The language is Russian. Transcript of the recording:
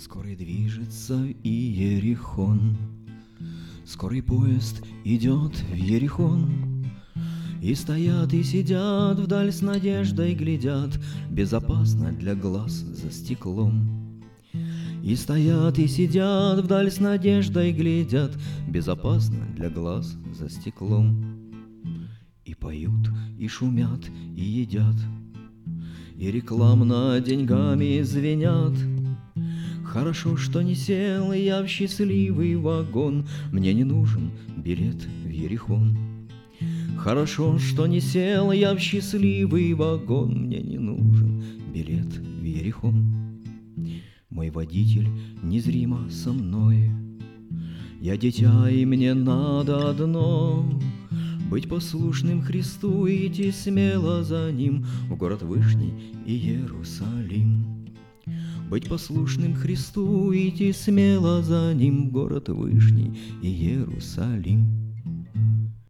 Скорый движется Иерихон, скорый поезд идет в Иерихон. И стоят, и сидят, вдаль с надеждой глядят, безопасно для глаз за стеклом. И стоят, и сидят, вдаль с надеждой глядят, безопасно для глаз за стеклом. И поют, и шумят, и едят, и рекламно деньгами звенят. Хорошо, что не сел я в счастливый вагон, мне не нужен билет в Иерихон. Хорошо, что не сел я в счастливый вагон, мне не нужен билет в Иерихон. Мой водитель незримо со мной, я дитя, и мне надо одно — быть послушным Христу и идти смело за Ним в город Вышний Иерусалим. Быть послушным Христу и идти смело за Ним в город Вышний Иерусалим.